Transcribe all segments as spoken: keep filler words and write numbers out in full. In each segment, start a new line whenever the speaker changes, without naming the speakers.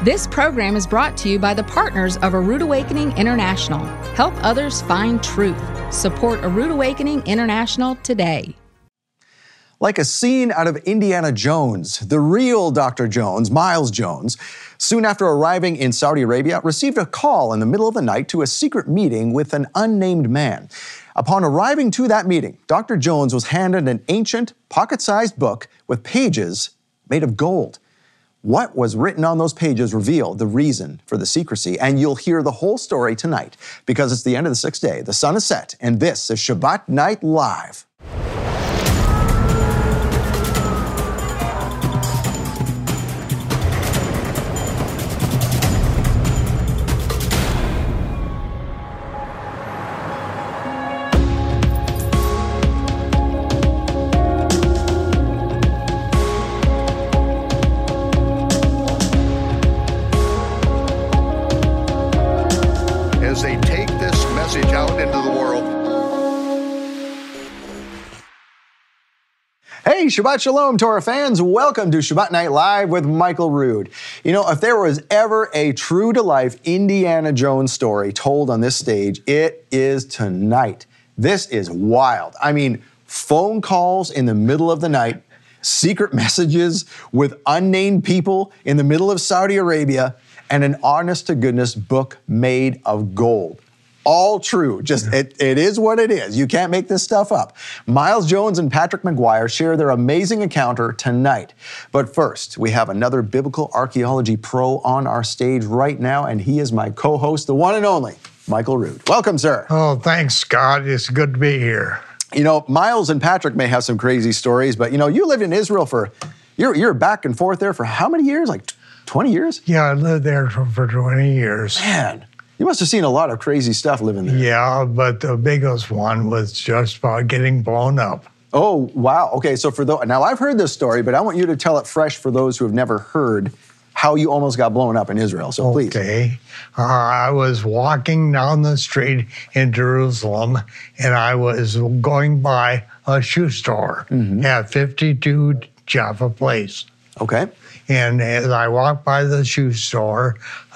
This program is brought to you by the partners of A Rood Awakening International. Help others find truth. Support A Rood Awakening International today.
Like a scene out of Indiana Jones, the real Doctor Jones, Miles Jones, soon after arriving in Saudi Arabia, received a call in the middle of the night to a secret meeting with an unnamed man. Upon arriving to that meeting, Doctor Jones was handed an ancient, pocket-sized book with pages made of gold. What was written on those pages revealed the reason for the secrecy, and you'll hear the whole story tonight because it's the end of the sixth day. The sun is set, and this is Shabbat Night Live.
As they take this message out into the world.
Hey, Shabbat Shalom, Torah fans. Welcome to Shabbat Night Live with Michael Rood. You know, if there was ever a true-to-life Indiana Jones story told on this stage, it is tonight. This is wild. I mean, phone calls in the middle of the night, secret messages with unnamed people in the middle of Saudi Arabia, and an honest-to-goodness book made of gold. All true. Just, it, it is what it is. You can't make this stuff up. Miles Jones and Patrick McGuire share their amazing encounter tonight. But first, we have another biblical archaeology pro on our stage right now, and he is my co-host, the one and only Michael Rood. Welcome, sir.
Oh, thanks, Scott. It's good to be here.
You know, Miles and Patrick may have some crazy stories, but, you know, you lived in Israel for, you're, you're back and forth there for how many years? Like twenty years?
Yeah, I lived there for, for twenty years.
Man, you must have seen a lot of crazy stuff living there.
Yeah, but the biggest one was just about getting blown up.
Oh, wow. Okay, so for those, now I've heard this story, but I want you to tell it fresh for those who have never heard how you almost got blown up in Israel. So please.
Okay. Uh, I was walking down the street in Jerusalem, and I was going by a shoe store
Mm-hmm.
at fifty-two Jaffa Place.
Okay.
And as I walked by the shoe store,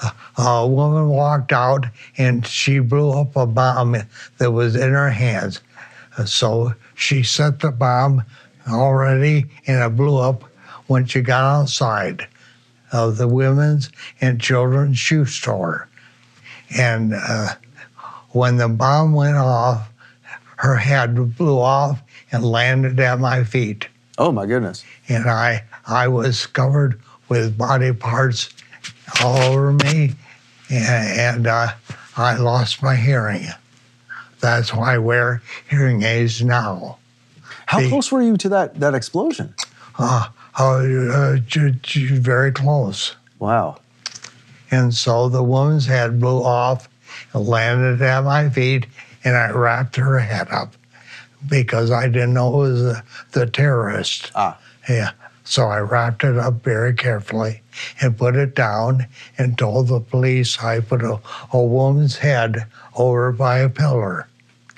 a woman walked out and she blew up a bomb that was in her hands. So she set the bomb already and it blew up when she got outside of the women's and children's shoe store. And uh, when the bomb went off, her head blew off and landed at my feet.
Oh, my goodness.
And I, I was covered with body parts all over me, and, and uh, I lost my hearing. That's why I wear hearing aids now.
How
The-
close were you to that, that explosion?
Uh, uh, j- j- very close.
Wow.
And so the woman's head blew off and landed at my feet, and I wrapped her head up because I didn't know it was the, the terrorist.
Ah.
Yeah. So I wrapped it up very carefully and put it down and told the police I put a, a woman's head over by a pillar.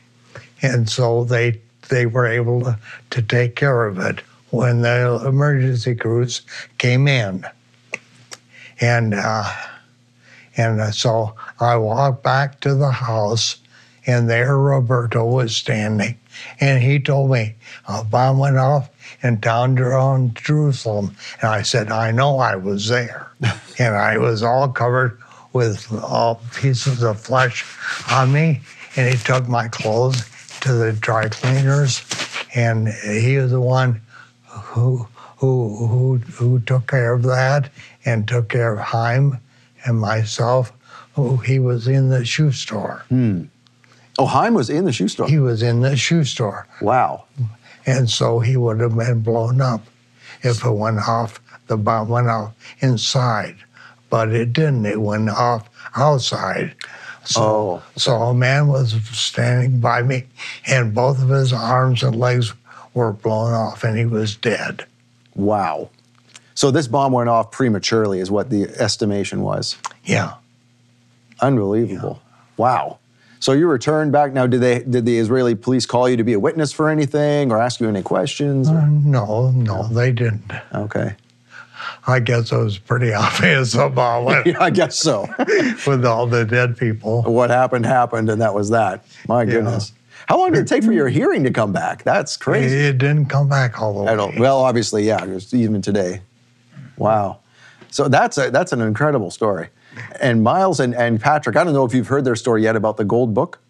And so they they were able to, to take care of it when the emergency crews came in. And, uh, and uh, so I walked back to the house, and there Roberto was standing. And he told me a bomb went off in down around Jerusalem. And I said, I know I was there. And I was all covered with all pieces of flesh on me. And he took my clothes to the dry cleaners. And he was the one who, who, who, who took care of that and took care of Haim and myself, who he was in the shoe store.
Hmm. Oh, Haim was in the shoe store?
He was in the shoe store.
Wow.
And so he would have been blown up if it went off, the bomb went off inside. But it didn't, it went off outside. So,
Oh.
so a man was standing by me, and both of his arms and legs were blown off, and he was dead.
Wow. So this bomb went off prematurely is what the estimation was.
Yeah.
Unbelievable. Wow. So you returned back. Now, did they did the Israeli police call you to be a witness for anything or ask you any questions?
Uh, no, no, they didn't.
Okay.
I guess it was pretty obvious about it.
Yeah, I guess so.
With all the dead people.
What happened, happened, and that was that. My goodness. Yeah. How long did it take for your hearing to come back? That's crazy.
It didn't come back all the way.
I don't, well, obviously, yeah, even today. Wow. So that's a, that's an incredible story. And Miles and, and Patrick, I don't know if you've heard their story yet about the Gold Book.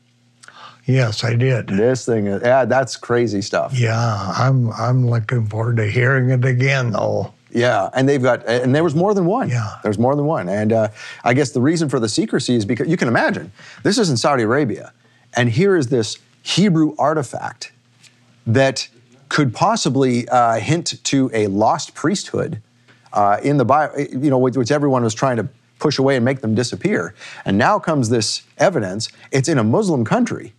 Yes, I did.
This thing, is, yeah, that's crazy stuff.
Yeah, I'm I'm looking forward to hearing it again, though.
Yeah, and they've got, and there was more than one.
Yeah.
There's more than one. And uh, I guess the reason for the secrecy is because, you can imagine, this is in Saudi Arabia, and here is this Hebrew artifact that could possibly uh, hint to a lost priesthood uh, in the Bible, you know, which, which everyone was trying to push away and make them disappear. And now comes this evidence. It's in a Muslim country.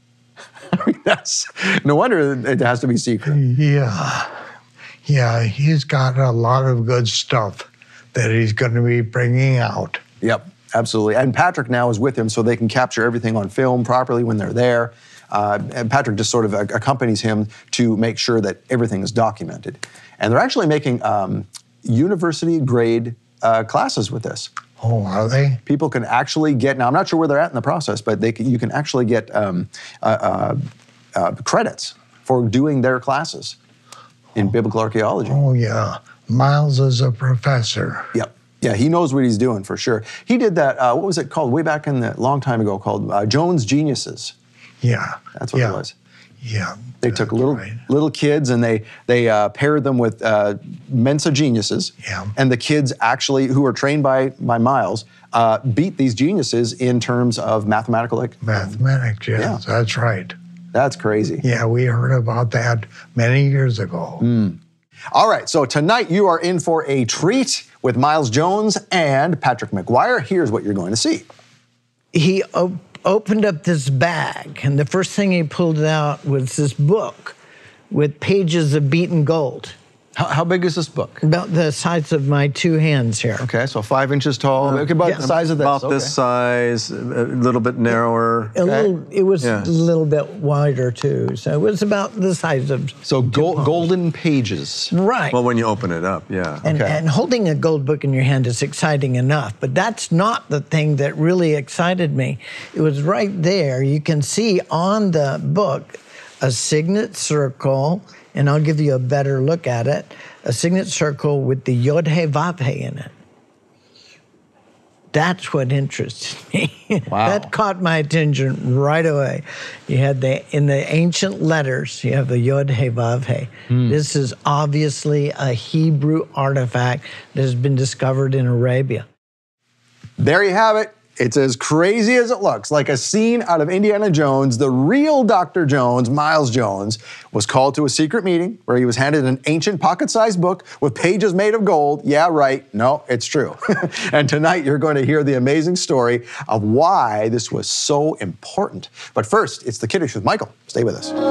I mean, that's, no wonder it has to be secret.
Yeah. Yeah, he's got a lot of good stuff that he's going to be bringing out.
Yep, absolutely. And Patrick now is with him so they can capture everything on film properly when they're there. Uh, and Patrick just sort of accompanies him to make sure that everything is documented. And they're actually making um, university-grade uh, classes with this.
Oh, are they?
People can actually get, now I'm not sure where they're at in the process, but they can, you can actually get um, uh, uh, uh, credits for doing their classes in oh. biblical archaeology.
Oh, yeah. Miles is a professor.
Yep. Yeah, he knows what he's doing for sure. He did that, uh, what was it called, way back in the long time ago, called uh, Jones Geniuses.
Yeah.
That's what
yeah.
it was.
Yeah.
They took little right. little kids and they they uh, paired them with uh, Mensa geniuses.
Yeah.
And the kids actually, who were trained by, by Miles, uh, beat these geniuses in terms of mathematical. Like,
Mathematics, yes, yeah. That's right.
That's crazy.
Yeah, we heard about that many years ago.
Mm. All right, so tonight you are in for a treat with Miles Jones and Patrick McGuire. Here's what you're going to see.
He op- opened up this bag, and the first thing he pulled out was this book with pages of beaten gold.
How, how big is this book?
About the size of my two hands here.
Okay, so five inches tall. Uh, about yeah. the size of this.
About
okay.
this size, a little bit narrower.
A
okay.
little. It was
yeah.
a little bit wider too, so it was about the size of.
So gold, golden pages.
Right.
Well, when you open it up, yeah.
And,
okay.
and holding a gold book in your hand is exciting enough, but that's not the thing that really excited me. It was right there. You can see on the book a signet circle, and I'll give you a better look at it. A signet circle with the Yod He Vav He in it. That's what interested me.
Wow.
That caught my attention right away. You had the, in the ancient letters, you have the Yod He Vav He. Hmm. This is obviously a Hebrew artifact that has been discovered in Arabia.
There you have it. It's as crazy as it looks, like a scene out of Indiana Jones. The real Doctor Jones, Miles Jones, was called to a secret meeting where he was handed an ancient pocket-sized book with pages made of gold. Yeah, right. No, it's true. And tonight you're going to hear the amazing story of why this was so important. But first, it's the Kiddush with Michael. Stay with us.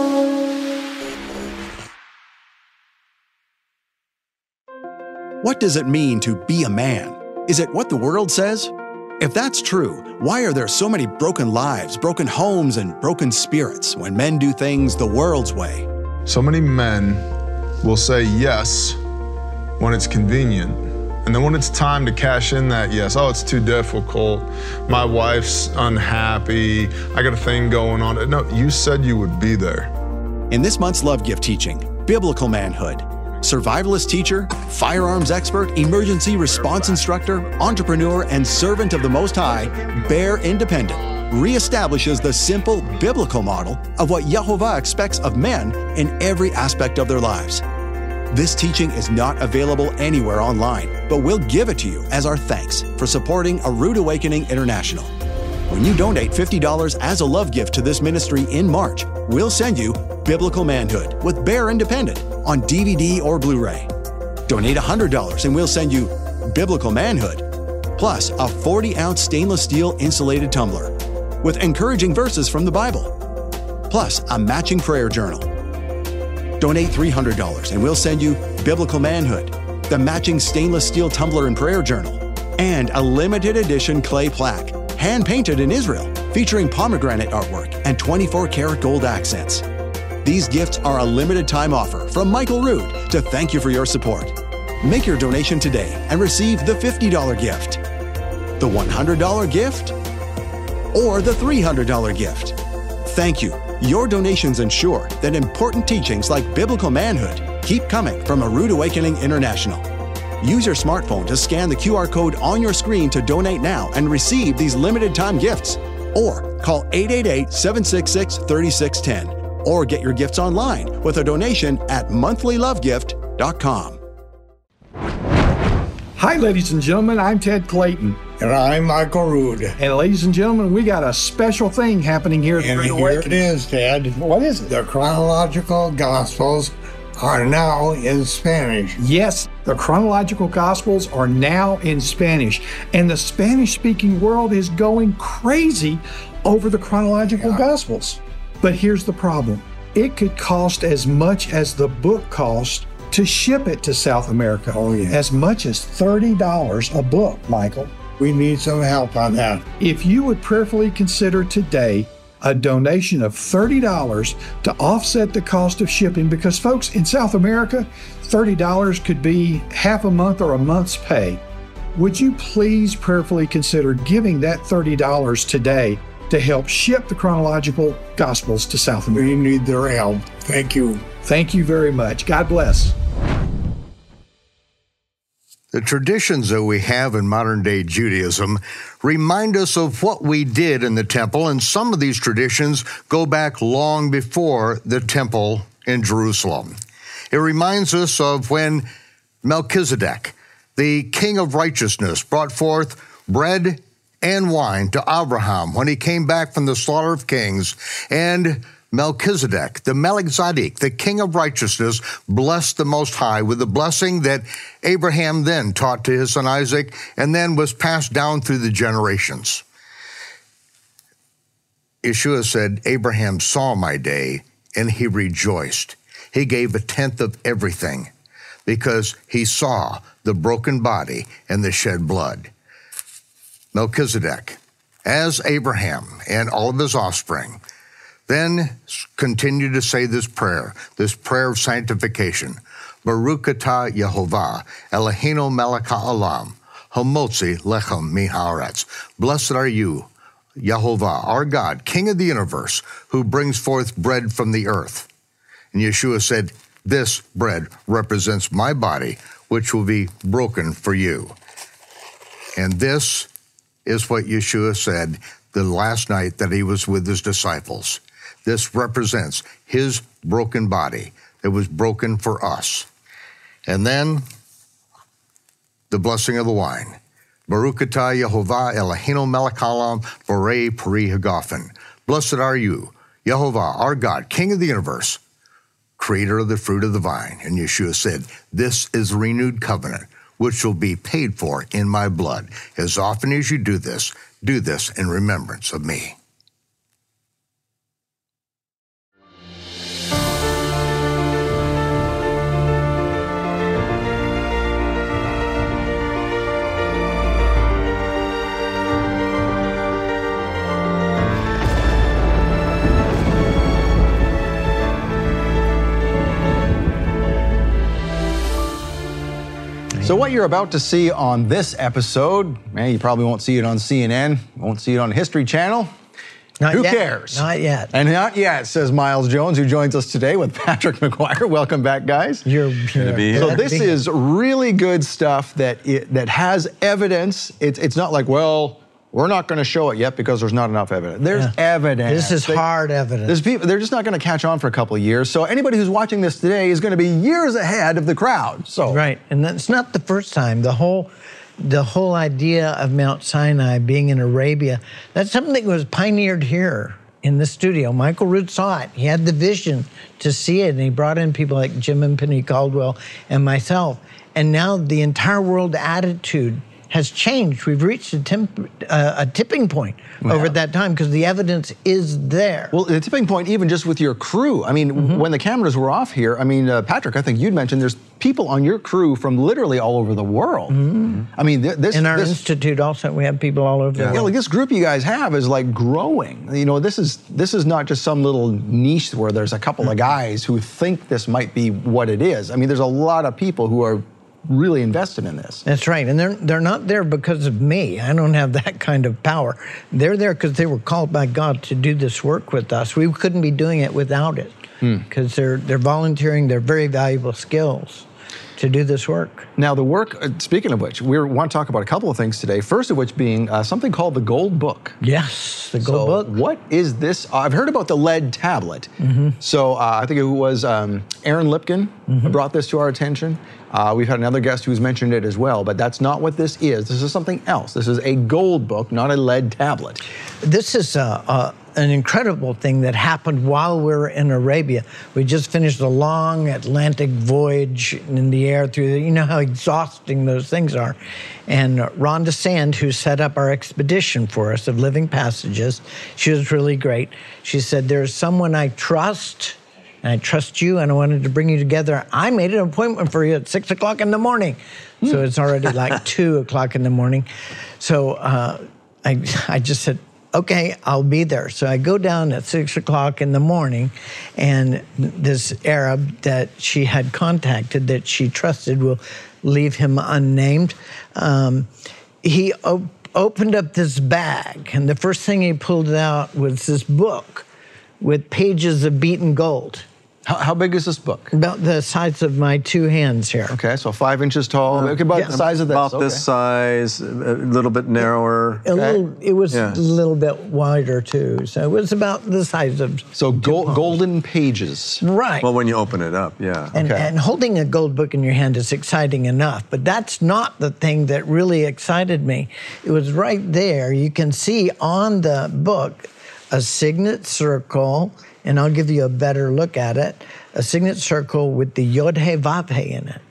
What does it mean to be a man? Is it what the world says? If that's true, why are there so many broken lives, broken homes, and broken spirits when men do things the world's way?
So many men will say yes when it's convenient. And then when it's time to cash in that yes, oh, it's too difficult, my wife's unhappy, I got a thing going on. No, you said you would be there.
In this month's Love Gift teaching, Biblical Manhood, survivalist teacher, firearms expert, emergency response instructor, entrepreneur, and servant of the Most High, Bear Independent, reestablishes the simple biblical model of what Yehovah expects of men in every aspect of their lives. This teaching is not available anywhere online, but we'll give it to you as our thanks for supporting A Rood Awakening International. When you donate fifty dollars as a love gift to this ministry in March, we'll send you Biblical Manhood with Bear Independent on D V D or Blu-ray. Donate one hundred dollars and we'll send you Biblical Manhood, plus a forty ounce stainless steel insulated tumbler with encouraging verses from the Bible, plus a matching prayer journal. Donate three hundred dollars and we'll send you Biblical Manhood, the matching stainless steel tumbler and prayer journal, and a limited edition clay plaque, hand-painted in Israel, featuring pomegranate artwork and twenty-four karat gold accents. These gifts are a limited time offer from Michael Rood to thank you for your support. Make your donation today and receive the fifty dollar gift, the one hundred dollar gift, or the three hundred dollar gift. Thank you. Your donations ensure that important teachings like biblical manhood keep coming from A Rood Awakening International. Use your smartphone to scan the Q R code on your screen to donate now and receive these limited time gifts. Or call eight eight eight, seven six six, three six one zero. Or get your gifts online with a donation at monthly love gift dot com.
Hi, ladies and gentlemen. I'm Ted Clayton.
And I'm Michael Rood.
And ladies and gentlemen, we got a special thing happening here at
And
the
here it is, Ted.
What is it?
The chronological Gospels are now in Spanish.
Yes, the chronological Gospels are now in Spanish. And the Spanish-speaking world is going crazy over the chronological yeah. Gospels. But here's the problem. It could cost as much as the book cost to ship it to South America.
Oh, yeah.
As much as thirty dollars a book, Michael.
We need some help on that.
If you would prayerfully consider today a donation of thirty dollars to offset the cost of shipping, because folks, in South America, thirty dollars could be half a month or a month's pay. Would you please prayerfully consider giving that thirty dollars today to help ship the chronological Gospels to South America?
We need their help. Thank you.
Thank you very much. God bless.
The traditions that we have in modern-day Judaism remind us of what we did in the temple, and some of these traditions go back long before the temple in Jerusalem. It reminds us of when Melchizedek, the king of righteousness, brought forth bread and wine to Abraham when he came back from the slaughter of kings, and Melchizedek, the Melchizedek, the king of righteousness, blessed the Most High with the blessing that Abraham then taught to his son Isaac and then was passed down through the generations. Yeshua said, Abraham saw my day and he rejoiced. He gave a tenth of everything because he saw the broken body and the shed blood. Melchizedek, as Abraham and all of his offspring, then continue to say this prayer, this prayer of sanctification. Baruch atah Yehovah, Eloheinu melech ha'olam, hamotzi lechem mi'haaretz. Blessed are you, Yehovah, our God, King of the universe, who brings forth bread from the earth. And Yeshua said, this bread represents my body, which will be broken for you. And this is what Yeshua said the last night that he was with his disciples. This represents his broken body that was broken for us. And then the blessing of the wine. Baruch atah Yehovah Eloheinu melech ha'olam borei peri hagafen. Blessed are you, Yehovah, our God, King of the universe, creator of the fruit of the vine. And Yeshua said, this is a renewed covenant, which will be paid for in my blood. As often as you do this, do this in remembrance of me.
So what you're about to see on this episode, man, you probably won't see it on C N N, won't see it on History Channel.
Not
Who
yet.
cares?
Not yet.
And not yet, says Miles Jones, who joins us today with Patrick McGuire. Welcome back, guys.
You're, you're
to be here.
So this is really good stuff that it, that has evidence. It's it's not like, well, we're not going to show it yet because there's not enough evidence. There's
Yeah.
evidence.
This is
They-
hard evidence.
There's people, they're just not going to catch on for a couple of years. So anybody who's watching this today is going to be years ahead of the crowd. So
Right, and that's not the first time. The whole, the whole idea of Mount Sinai being in Arabia, that's something that was pioneered here in the studio. Michael Rood saw it. He had the vision to see it, and he brought in people like Jim and Penny Caldwell and myself. And now the entire world attitude has changed. We've reached a, temp, uh, a tipping point
Well,
over that time because the evidence is there.
Well, the tipping point, even just with your crew. I mean, mm-hmm. when the cameras were off here, I mean, uh, Patrick, I think you'd mentioned there's people on your crew from literally all over the world. Mm-hmm. I mean, th- this
in our
this,
institute also, we have people all over the
yeah,
world.
like this group you guys have is like growing. You know, this is this is not just some little niche where there's a couple mm-hmm. of guys who think this might be what it is. I mean, there's a lot of people who are really invested in this.
That's right, and they're they're not there because of me. I don't have that kind of power. They're there because they were called by God to do this work with us. We couldn't be doing it without it, because hmm. they're they're volunteering their very valuable skills to do this work.
Now, the work, uh, speaking of which, we want to talk about a couple of things today. First of which being uh, something called the Gold Book.
Yes, the Gold
so
Book.
What is this? Uh, I've heard about the lead tablet. Mm-hmm. So uh, I think it was um, Aaron Lipkin mm-hmm. who brought this to our attention. Uh, we've had another guest who's mentioned it as well, but that's not what this is. This is something else. This is a gold book, not a lead tablet.
This is uh, uh, an incredible thing that happened while we were in Arabia. We just finished a long Atlantic voyage in the air through the, you know how exhausting those things are. And Rhonda Sand, who set up our expedition for us of Living Passages, she was really great. She said, there's someone I trust, and I trust you, and I wanted to bring you together. I made an appointment for you at six o'clock in the morning. Mm. So it's already like two o'clock in the morning. So uh, I, I just said, okay, I'll be there. So I go down at six o'clock in the morning, and this Arab that she had contacted that she trusted, will leave him unnamed, um, he op opened up this bag, and the first thing he pulled out was this book with pages of beaten gold.
How, how big is this book?
About the size of my two hands here.
Okay, so five inches tall. Uh, okay, about yeah, the size of this.
About
okay.
this size, a little bit narrower.
A little, it was
yeah.
a little bit wider too, so it was about the size of.
So gold, golden pages.
Right.
Well, when you open it up, yeah.
And,
okay.
and holding a gold book in your hand is exciting enough, but that's not the thing that really excited me. It was right there. You can see on the book a signet circle, and I'll give you a better look at it, a signet circle with the Yod-Heh-Vav-Heh in it.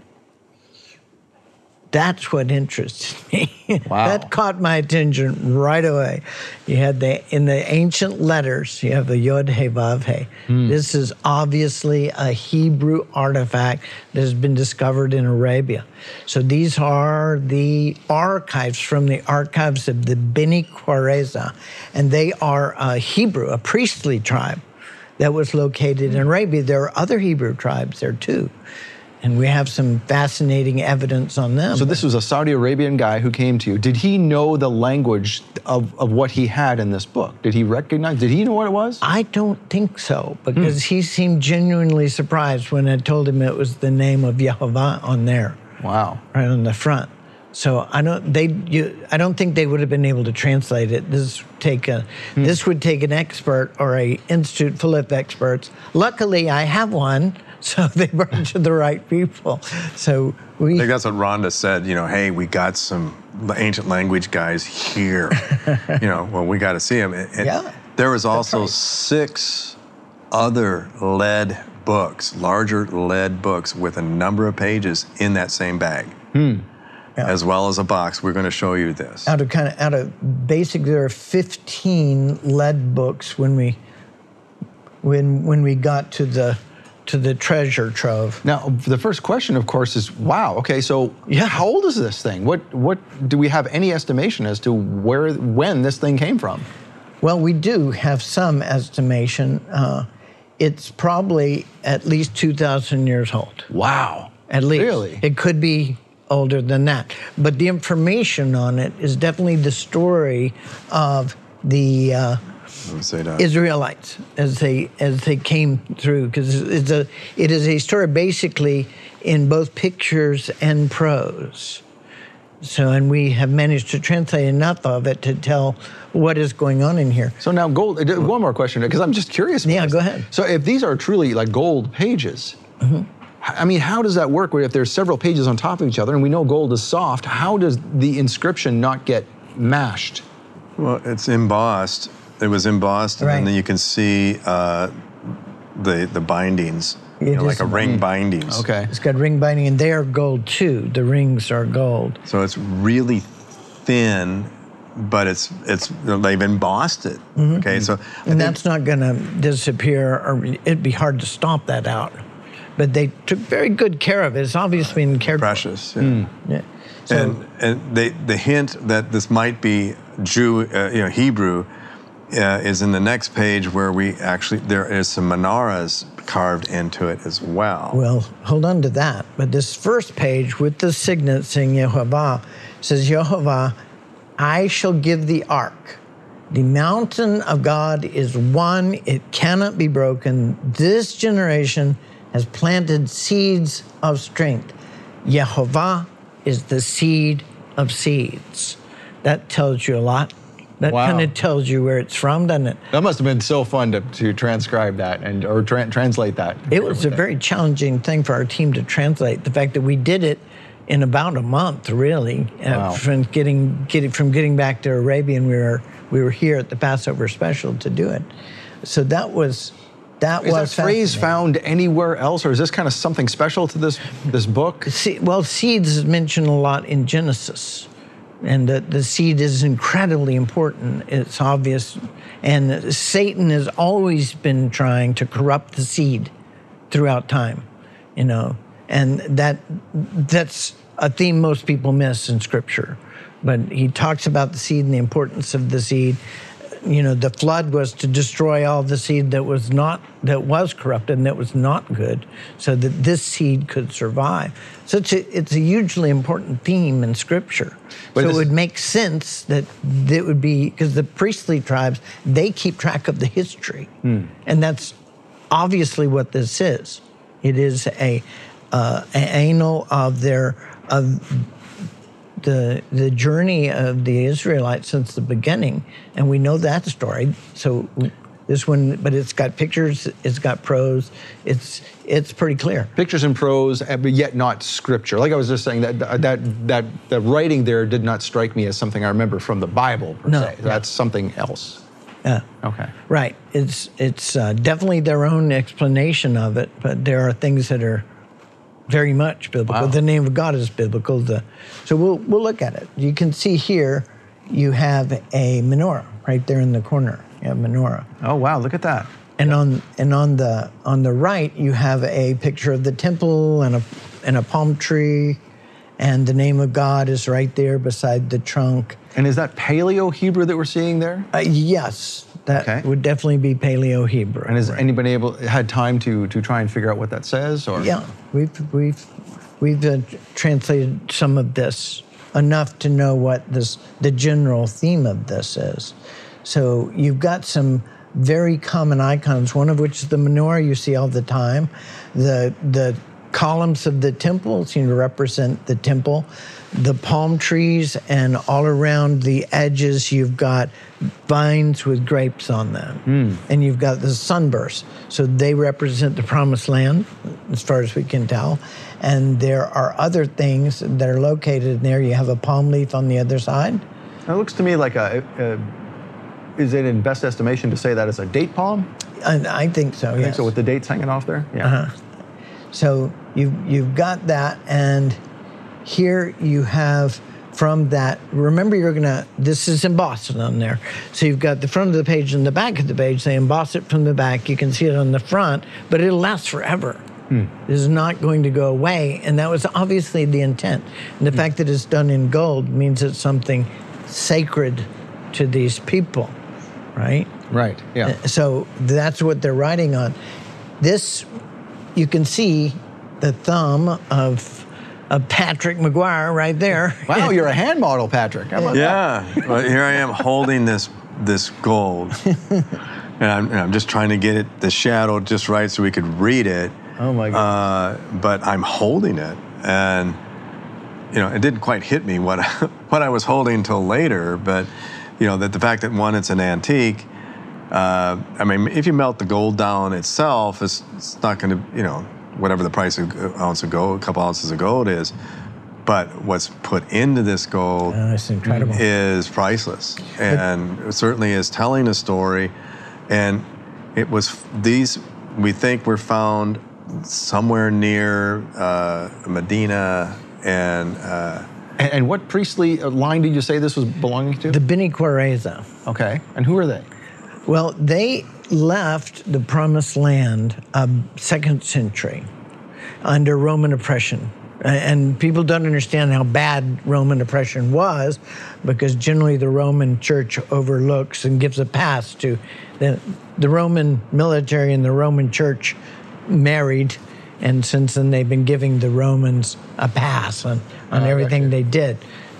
That's what interested me.
Wow.
That caught my attention right away. You had the, in the ancient letters, you have the Yod-Heh-Vav-Heh. Mm. This is obviously a Hebrew artifact that has been discovered in Arabia. So these are the archives from the archives of the Beni Qurayza, and they are a Hebrew, a priestly tribe that was located in Arabia. There are other Hebrew tribes there too. And we have some fascinating evidence on them.
So this was a Saudi Arabian guy who came to you. Did he know the language of, of what he had in this book? Did he recognize, did he know what it was?
I don't think so, because mm. he seemed genuinely surprised when I told him it was the name of Yehovah on there.
Wow.
Right on the front. So I don't, they, you, I don't think they would have been able to translate it. This take a, mm. this would take an expert or a institute full of experts. Luckily, I have one. So they brought it to the right people. So we.
I think that's what Rhonda said. You know, hey, we got some ancient language guys here. You know, well, we got to see them. And
yeah.
There was also
right.
six other lead books, larger lead books with a number of pages in that same bag,
hmm.
yeah.
as well as a box. We're going to show you this.
Out of kind of out of basically there are fifteen lead books when we when when we got to the. to the treasure trove.
Now, the first question, of course, is, wow, okay, so
yeah.
how old is this thing? What, what, do we have any estimation as to where, when this thing came from?
Well, we do have some estimation. Uh, it's probably at least two thousand years old.
Wow.
At least.
Really?
It could be older than that. But the information on it is definitely the story of the uh, Israelites as they as they came through, because it's a it is a story basically in both pictures and prose. So, and we have managed to translate enough of it to tell what is going on in here.
So now, gold. One more question, because I'm just curious.
Yeah,
this.
go ahead.
So, if these are truly like gold pages, mm-hmm. I mean, how does that work? Where if there's several pages on top of each other, and we know gold is soft, how does the inscription not get mashed?
Well, it's embossed. It was embossed,
right.
and then you can see uh, the the bindings, you know, like a ring bindings.
Okay.
It's got ring binding, and they are gold too. The rings are gold.
So it's really thin, but it's it's they've embossed it. Mm-hmm. Okay, so
and that's not going to disappear, or it'd be hard to stomp that out. But they took very good care of it. It's obviously been cared
precious.
for.
Yeah.
Mm. Yeah. So,
and and they, the hint that this might be Jew, uh, you know, Hebrew, uh, is in the next page where we actually, there is some menorahs carved into it as well.
Well, hold on to that. But this first page with the signet saying Yehovah says, Yehovah, I shall give the ark. The mountain of God is one, it cannot be broken. This generation has planted seeds of strength. Yehovah is the seed of seeds. That tells you a lot. That
Wow.
kind of tells you where it's from, doesn't it?
That must have been so fun to, to transcribe that and or tra- translate that.
It was a very challenging thing for our team to translate. The fact that we did it in about a month, really,
Wow.
uh, from getting getting from getting back to Arabian. We were we were here at the Passover special to do it. So that was that
Is
was
that phrase
fascinating.
found anywhere else, or is this kind of something special to this this book?
See, well, seeds is mentioned a lot in Genesis, and the, the seed is incredibly important. It's obvious, and Satan has always been trying to corrupt the seed throughout time, you know, and that that's a theme most people miss in Scripture. But he talks about the seed and the importance of the seed. You know, the flood was to destroy all the seed that was not, that was corrupted and that was not good, so that this seed could survive. So it's a, it's a hugely important theme in Scripture.
But
so
this-
it would make sense that it would be, because the priestly tribes, they keep track of the history.
Hmm.
And that's obviously what this is. It is a, uh, an annal of their, of the the journey of the Israelites since the beginning, and we know that story. So this one, but it's got pictures, it's got prose, it's it's pretty clear.
Pictures and prose, uh, but yet not scripture. Like I was just saying, that that that that writing there did not strike me as something I remember from the Bible per
No,
se.
no.
That's something else.
Yeah.
Okay.
Right. It's it's uh, definitely their own explanation of it, but there are things that are very much biblical.
Wow.
The name of God is biblical. The, so we'll we'll look at it. You can see here, you have a menorah right there in the corner. You have menorah.
Oh wow! Look at that.
And on and on the on the right, you have a picture of the temple and a and a palm tree, and the name of God is right there beside the trunk.
And is that Paleo Hebrew that we're seeing there?
Uh, yes, that
Okay.
would definitely be Paleo Hebrew.
And has
right.
anybody able had time to to try and figure out what that says? Or
Yeah, we've we've we've uh, translated some of this enough to know what this the general theme of this is. So you've got some very common icons, one of which is the menorah you see all the time. The the columns of the temple seem to represent the temple. The palm trees, and all around the edges you've got vines with grapes on them.
Mm.
And you've got the sunburst. So they represent the promised land, as far as we can tell. And there are other things that are located in there. You have a palm leaf on the other side.
It looks to me like a, a is it in best estimation to say that it's a date palm?
And I think so,
I
yes.
think so, with the dates hanging off there. Yeah.
Uh-huh. So you've, you've got that, and here you have from that, remember you're gonna, this is embossed on there. So you've got the front of the page and the back of the page, they emboss it from the back, you can see it on the front, but it'll last forever.
Hmm.
This is not going to go away, and that was obviously the intent. And the
Hmm.
fact that it's done in gold means it's something sacred to these people, right?
Right, yeah.
So that's what they're writing on. This, you can see the thumb of, of Patrick McGuire right there.
Wow, you're a hand model, Patrick. How about
Yeah, well, here I am holding this this gold, and I'm, and I'm just trying to get it the shadow just right so we could read it.
Oh my
God! Uh, but I'm holding it, and you know, it didn't quite hit me what what I was holding until later. But you know, that the fact that one, it's an antique. Uh, I mean, if you melt the gold down itself, it's, it's not going to, you know, whatever the price of an ounce of gold, a couple ounces of gold is. But what's put into this gold
Oh, it's incredible.
is priceless, and it certainly is telling a story. And it was these we think were found somewhere near uh, Medina, and uh,
And, and what priestly line did you say this was belonging to?
The Beni Quareza.
Okay, and who are they?
Well, they left the Promised Land uh, second century under Roman oppression. And people don't understand how bad Roman oppression was, because generally the Roman church overlooks and gives a pass to the, the Roman military and the Roman church married, and since then they've been giving the Romans a pass on, on
Oh,
everything
gotcha.
they did,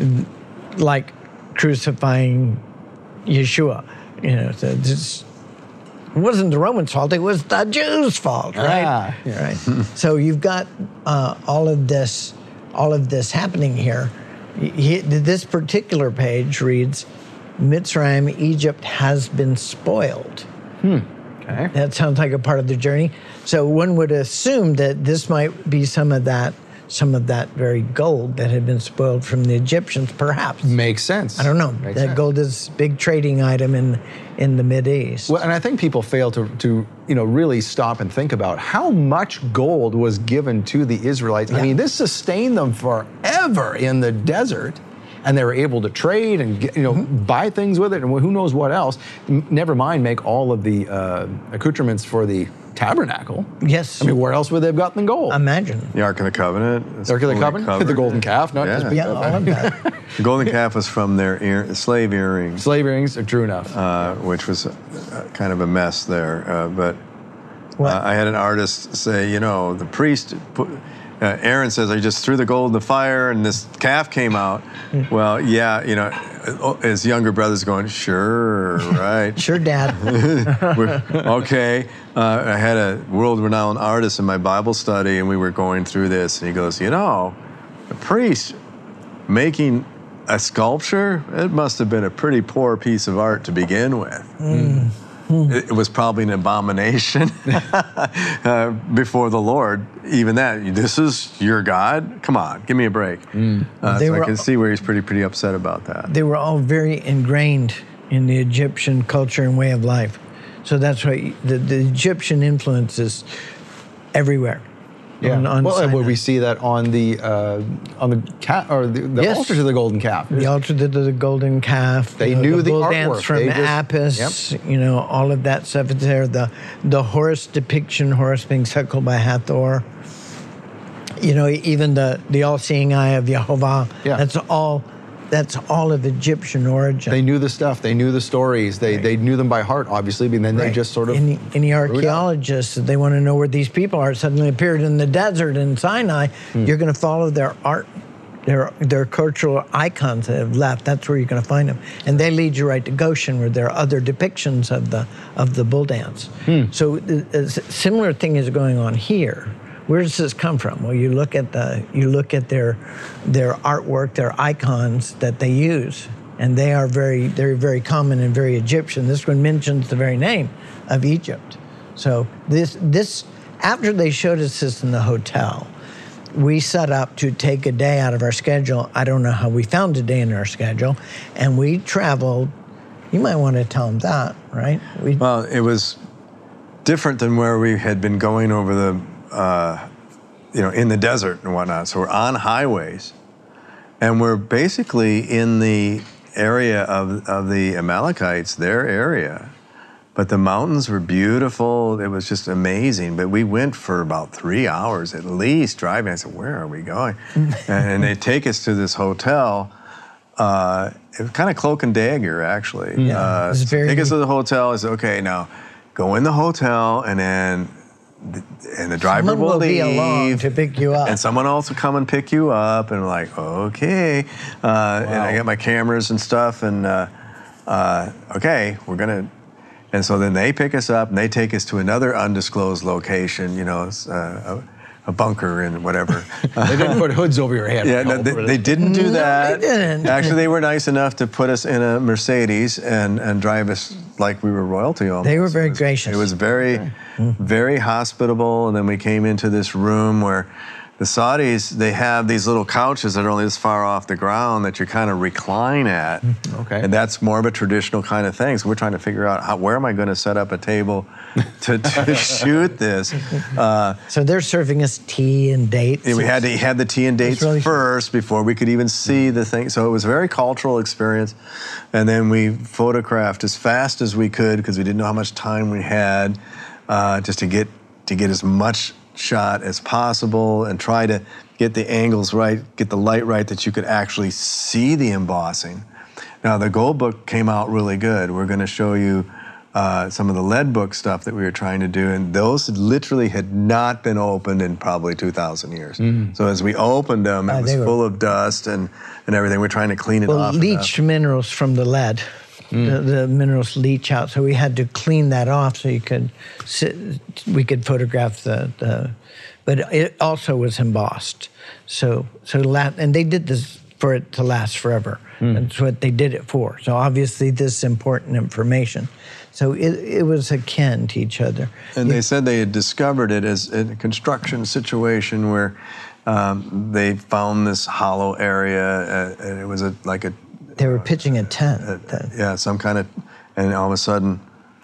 like crucifying Yeshua. You know, so it's, it wasn't the Romans' fault, it was the Jews' fault, right?
Ah, yeah.
Right. So you've got uh, all of this, all of this happening here. He, this particular page reads, Mitzrayim, Egypt has been spoiled.
Hmm. Okay.
That sounds like a part of the journey. So one would assume that this might be some of that, some of that very gold that had been spoiled from the Egyptians, perhaps.
Makes sense.
I don't know.
Makes
that
sense.
gold is a big trading item in in the Mideast.
Well, and I think people fail to, to, you know, really stop and think about how much gold was given to the Israelites. I
Yeah.
mean, this sustained them forever in the desert, and they were able to trade and get, you know,
Mm-hmm.
buy things with it, and who knows what else. N- Never mind, make all of the uh, accoutrements for the tabernacle.
Yes.
I mean, where else would they have gotten the gold?
Imagine.
The Ark of the Covenant. is
Ark of the
fully
Covenant,
covered.
the golden calf, not
Yeah.
just big
Yeah, all of that.
The golden calf was from their ear, slave earrings,
slave earrings. True enough.
uh, which was uh, kind of a mess there. Uh, but
What?
uh, I had an artist say, you know, the priest, put, uh, Aaron says, I just threw the gold in the fire and this calf came out. Well, yeah, you know, his younger brother's going, sure, right.
Sure, Dad.
We're- okay. Uh, I had a world-renowned artist in my Bible study, and we were going through this, and he goes, you know, a priest making a sculpture, it must have been a pretty poor piece of art to begin with.
Mm.
It, it was probably an abomination uh, before the Lord. Even that, this is your God? Come on, give me a break. Uh,
They
so I
were-
can see where he's pretty, pretty upset about that.
They were all very ingrained in the Egyptian culture and way of life. So that's why the, the Egyptian influence is everywhere.
Yeah.
On, on
well, and
Sinai.
where we see that on the uh, on the cat or the, the
Yes.
altar to the golden calf.
The altar to the golden calf.
They
you know,
knew the
bull
artwork.
dance from
They just-
Apis. You know, all of that stuff is there. The the Horus depiction, Horus being suckled by Hathor. You know, even the the all-seeing eye of Yehovah.
Yeah.
That's all. That's all of Egyptian origin.
They knew the stuff. They knew the stories. They they knew them by heart, obviously, but then they
Right.
just sort of.
Any, any
it out.
archaeologists, if they want to know where these people are, suddenly appeared in the desert in Sinai,
Hmm.
you're going to follow their art, their their cultural icons that have left. That's where you're going to find them, and they lead you right to Goshen, where there are other depictions of the of the bull dance.
Hmm.
So a a similar thing is going on here. Where does this come from? Well, you look at the you look at their their artwork, their icons that they use, and they are very they're very common and very Egyptian. This one mentions the very name of Egypt. So this this after they showed us this in the hotel, we set up to take a day out of our schedule. I don't know how we found a day in our schedule, and we traveled. You might want to tell them that, right? We,
Well, it was different than where we had been going over the, uh, you know, in the desert and whatnot. So we're on highways, and we're basically in the area of, of the Amalekites, their area. But the mountains were beautiful. It was just amazing. But we went for about three hours at least driving. I said, where are we going? And they take us to this hotel. Uh, it was kind of cloak and dagger, actually.
Yeah,
uh,
it was very-
take us to the hotel. I said, okay, now go in the hotel, and then the, and the driver
someone will
leave.
be along to pick you up.
And someone else will come and pick you up, and like, okay. Uh, And I got my cameras and stuff, and uh, uh, okay, we're gonna. And so then they pick us up, and they take us to another undisclosed location, you know, it's, uh, a, a bunker and whatever.
They didn't put hoods over your head.
Yeah, no, they, they didn't do
No,
that.
they didn't.
Actually, they were nice enough to put us in a Mercedes and, and drive us like we were royalty almost.
They were very
It was-
gracious.
It was very, very hospitable. And then we came into this room where the Saudis, they have these little couches that are only this far off the ground that you kind of recline at.
Okay.
And that's more of a traditional kind of thing. So we're trying to figure out how, where am I going to set up a table to, to shoot this? Uh,
So they're serving us tea and dates.
yeah, we had to had the tea and dates
really-
first before we could even see the thing. So it was a very cultural experience. And then we photographed as fast as we could because we didn't know how much time we had, uh, just to get to get as much shot as possible and try to get the angles right, get the light right, that you could actually see the embossing. Now, the gold book came out really good. We're going to show you uh, some of the lead book stuff that we were trying to do, and those literally had not been opened in probably two thousand years. Mm. So as we opened them, it uh, was full were... of dust and, and everything. We're trying to clean it
well,
off.
Well, leached enough. minerals from the lead. Mm. The, the minerals leach out, so we had to clean that off so you could sit, we could photograph the, the, but it also was embossed. So, so and they did this for it to last forever. Mm. That's what they did it for. So obviously this is important information. So it, it was akin to each other.
And yeah. they said they had discovered it as in a construction situation where um, they found this hollow area, uh, and it was a like a
They were pitching a tent.
Uh, yeah, some kind of, and all of a sudden,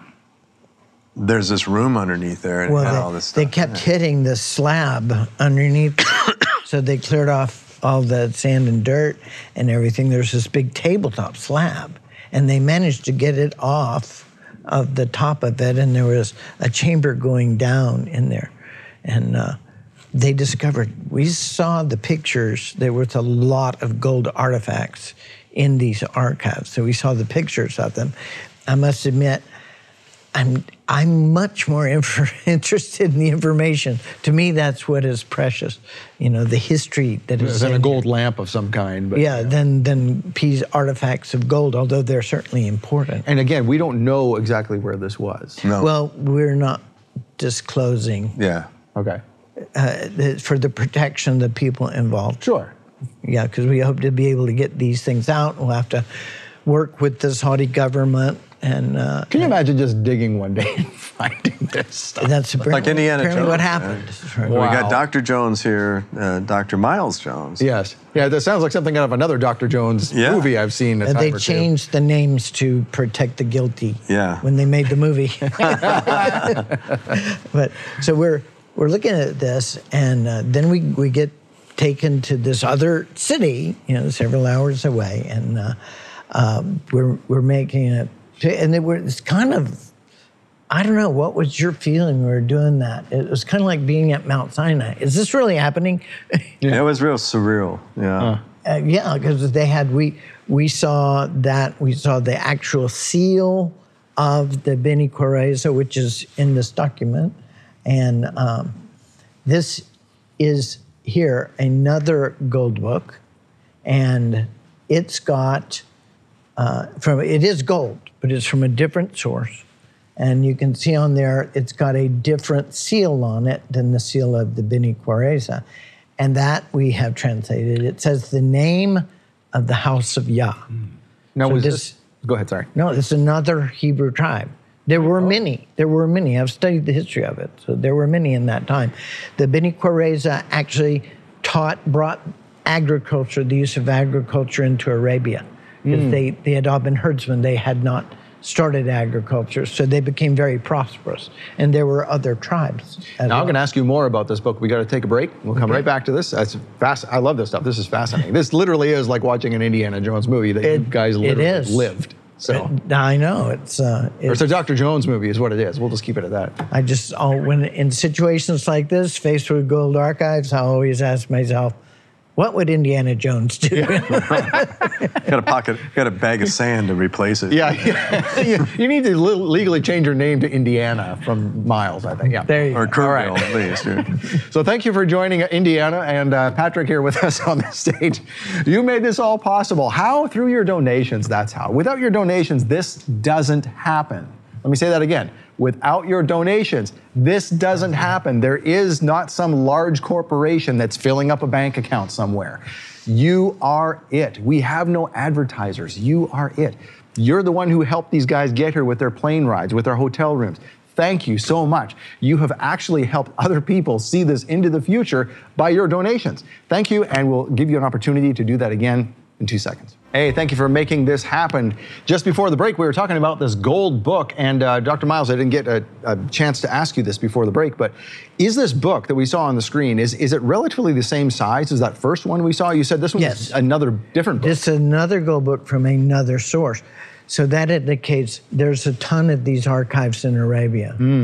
there's this room underneath there, and,
well,
and
they,
all this stuff.
They kept yeah. hitting the slab underneath, so they cleared off all the sand and dirt and everything. There's this big tabletop slab, and they managed to get it off of the top of it, and there was a chamber going down in there, and. Uh, They discovered, we saw the pictures, there was a lot of gold artifacts in these archives. So we saw the pictures of them. I must admit, I'm, I'm much more interested in the information. To me, that's what is precious. You know, the history that is
than
in
a gold
here.
lamp of some kind. But,
yeah, than, than P's artifacts of gold, although they're certainly important.
And again, we don't know exactly where this was.
No.
Well, we're not disclosing.
Yeah.
Okay.
Uh, for the protection of the people involved.
Sure.
Yeah, because we hope to be able to get these things out. We'll have to work with the Saudi government. And uh,
can you imagine just digging one day and finding this stuff?
That's
like Indiana Jones.
What happened?
Uh, wow. We got Doctor Jones here, uh, Doctor Miles Jones.
Yes. Yeah, that sounds like something out of another Doctor Jones yeah. movie I've seen. A
uh,
time
they
or
changed
two.
the names to protect the guilty.
Yeah.
When they made the movie. But so we're. We're looking at this, and uh, then we, we get taken to this other city, you know, several hours away, and uh, um, we're we're making it, and it were, it's kind of, I don't know, what was your feeling when we were doing that? It was kind of like being at Mount Sinai. Is this really happening?
Yeah, it was real surreal. Yeah.
Uh, uh, yeah, because they had we we saw that we saw the actual seal of the Beni Qurayza, which is in this document. And um, this is here another gold book, and it's got uh, from it is gold, but it's from a different source, and you can see on there it's got a different seal on it than the seal of the Beni Qurayza, and that we have translated. It says the name of the house of Yah.
Now,
so
was
this,
this? Go ahead. Sorry.
No, it's another Hebrew tribe. There were many. There were many. I've studied the history of it, so there were many in that time. The Beni Qurayza actually taught, brought agriculture, the use of agriculture into Arabia, because mm. they, they had all been herdsmen. They had not started agriculture, so they became very prosperous. And there were other tribes. Now
well. I'm going to ask you more about this book. We got to take a break. We'll come okay. right back to this. That's fast. I love this stuff. This is fascinating. This literally is like watching an Indiana Jones movie that it, you guys literally
it is.
lived. So
I know it's. Uh, it's
or it's a Doctor Jones movie, is what it is. We'll just keep it at that.
I just, oh, when in situations like this, faced with gold archives, I always ask myself, what would Indiana Jones do?
Yeah. got a pocket, got a bag of sand to replace it.
Yeah, yeah. you, you need to legally change your name to Indiana from Miles, I think. Yeah,
there you
or
go.
Kerrville, right. At least. Yeah.
So thank you for joining Indiana, and uh, Patrick here with us on the stage. You made this all possible. How? Through your donations. That's how. Without your donations, this doesn't happen. Let me say that again. Without your donations, this doesn't happen. There is not some large corporation that's filling up a bank account somewhere. You are it. We have no advertisers. You are it. You're the one who helped these guys get here with their plane rides, with their hotel rooms. Thank you so much. You have actually helped other people see this into the future by your donations. Thank you, and we'll give you an opportunity to do that again in two seconds. Hey, thank you for making this happen. Just before the break, we were talking about this gold book, and uh, Doctor Miles, I didn't get a, a chance to ask you this before the break, but is this book that we saw on the screen, is, is it relatively the same size as that first one we saw? You said this one
yes.
was another different book.
It's another gold book from another source. So that indicates there's a ton of these archives in Arabia. Mm.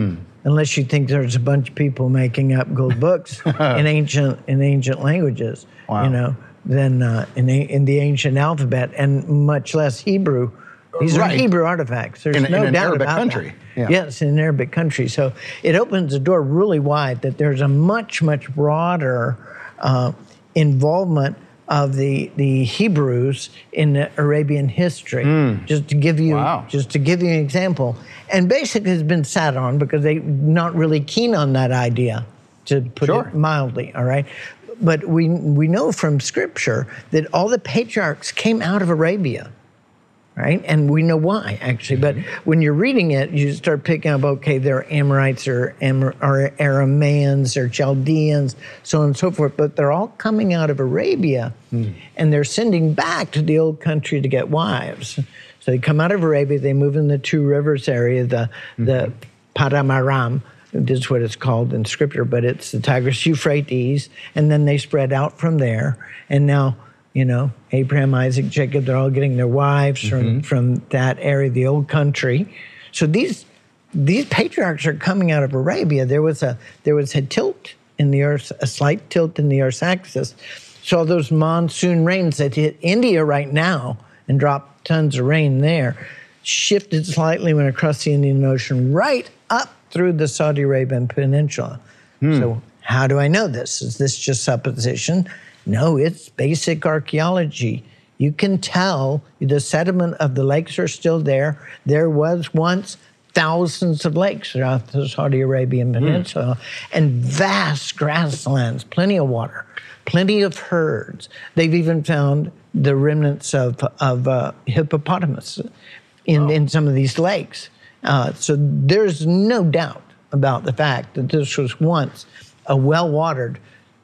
unless you think there's a bunch of people making up gold books in ancient in ancient languages,
Wow.
you know, than uh, in, a, in the ancient alphabet, and much less Hebrew. These
Right.
are Hebrew artifacts. There's
In-
no
in an
doubt
Arabic
about
country.
that.
Yeah.
Yes, in an Arabic country. So it opens the door really wide that there's a much, much broader uh, involvement of the the Hebrews in the Arabian history. Just to give you,
Wow.
just to give you an example, and basically has been sat on because they're not really keen on that idea, to put
Sure.
it mildly. All right, but we we know from Scripture that all the patriarchs came out of Arabia. Right, and we know why actually. But when you're reading it, you start picking up. Okay, they're Amorites or, Amor- or Arameans or Chaldeans, so on and so forth. But they're all coming out of Arabia, and they're sending back to the old country to get wives. So they come out of Arabia, they move in the Two Rivers area, the the Padamaram. This is what it's called in Scripture, but it's the Tigris Euphrates, and then they spread out from there, and now. You know, Abraham, Isaac, Jacob, they're all getting their wives from, from that area, the old country. So these these patriarchs are coming out of Arabia. There was a there was a tilt in the earth, a slight tilt in the Earth's axis. So those monsoon rains that hit India right now and dropped tons of rain there, shifted slightly, went across the Indian Ocean, right up through the Saudi Arabian Peninsula. So how do I know this? Is this just supposition? No, it's basic archaeology. You can tell the sediment of the lakes are still there. There was once thousands of lakes throughout the Saudi Arabian Peninsula, and vast grasslands, plenty of water, plenty of herds. They've even found the remnants of, of uh, hippopotamus in, in some of these lakes. Uh, so there's no doubt about the fact that this was once a well-watered,